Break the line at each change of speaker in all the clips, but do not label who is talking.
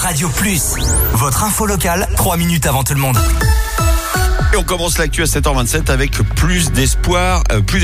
Radio Plus. Votre info locale, 3 minutes avant tout le monde.
Et on commence l'actu à 7h27 avec plus d'espoir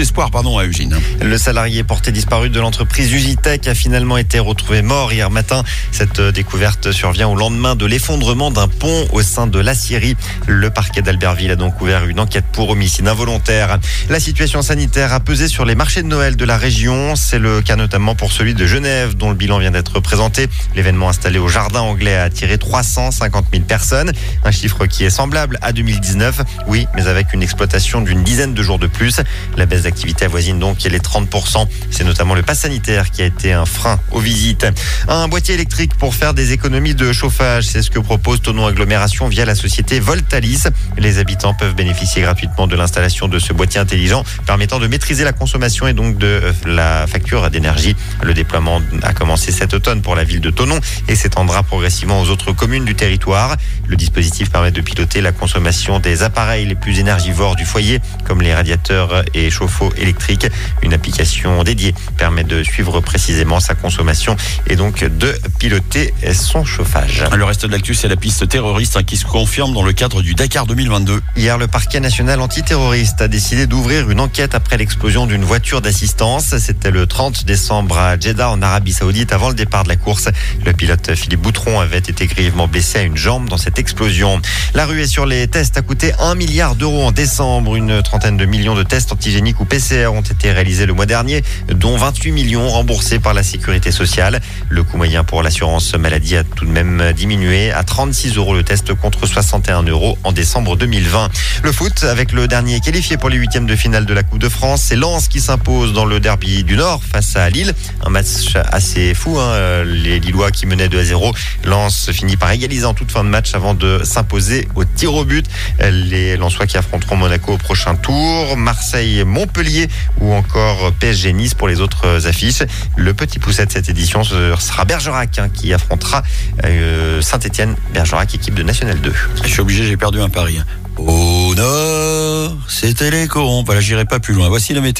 à Ugine.
Le salarié porté disparu de l'entreprise Ugitech a finalement été retrouvé mort hier matin. Cette découverte survient au lendemain de l'effondrement d'un pont au sein de l'Aciérie. Le parquet d'Albertville a donc ouvert une enquête pour homicide involontaire. La situation sanitaire a pesé sur les marchés de Noël de la région. C'est le cas notamment pour celui de Genève, dont le bilan vient d'être présenté. L'événement installé au Jardin Anglais a attiré 350 000 personnes. Un chiffre qui est semblable à 2019. Oui, mais avec une exploitation d'une dizaine de jours de plus. La baisse d'activité avoisine donc les 30%. C'est notamment le pass sanitaire qui a été un frein aux visites. Un boîtier électrique pour faire des économies de chauffage. C'est ce que propose Thonon Agglomération via la société Voltalis. Les habitants peuvent bénéficier gratuitement de l'installation de ce boîtier intelligent permettant de maîtriser la consommation et donc de la facture d'énergie. Le déploiement a commencé cet automne pour la ville de Thonon et s'étendra progressivement aux autres communes du territoire. Le dispositif permet de piloter la consommation des appareils les plus énergivores du foyer, comme les radiateurs et chauffe-eau électriques. Une application dédiée permet de suivre précisément sa consommation et donc de piloter son chauffage.
Le reste de l'actu, c'est la piste terroriste qui se confirme dans le cadre du Dakar 2022.
Hier, le parquet national antiterroriste a décidé d'ouvrir une enquête après l'explosion d'une voiture d'assistance. C'était le 30 décembre à Jeddah, en Arabie Saoudite, avant le départ de la course. Le pilote Philippe Boutron avait été grièvement blessé à une jambe dans cette explosion. La ruée sur les tests a coûté 1 milliard d'euros en décembre. Une trentaine de millions de tests antigéniques ou PCR ont été réalisés le mois dernier, dont 28 millions remboursés par la sécurité sociale. Le coût moyen pour l'assurance maladie a tout de même diminué à 36 euros le test contre 61 euros en décembre 2020. Le foot, avec le dernier qualifié pour les huitièmes de finale de la Coupe de France, c'est Lens qui s'impose dans le derby du Nord face à Lille. Un match assez fou, les Lillois qui menaient 2-0. Lens finit par égaliser en toute fin de match avant de s'imposer au tir au but. Les Lensois qui affronteront Monaco au prochain tour, Marseille-Montpellier ou encore PSG-Nice pour les autres affiches. Le petit pousset de cette édition, ce sera Bergerac qui affrontera Saint-Etienne. Bergerac, équipe de National 2.
Je suis obligé, j'ai perdu un pari. Au nord, c'était les corons. Voilà, j'irai pas plus loin. Voici la météo.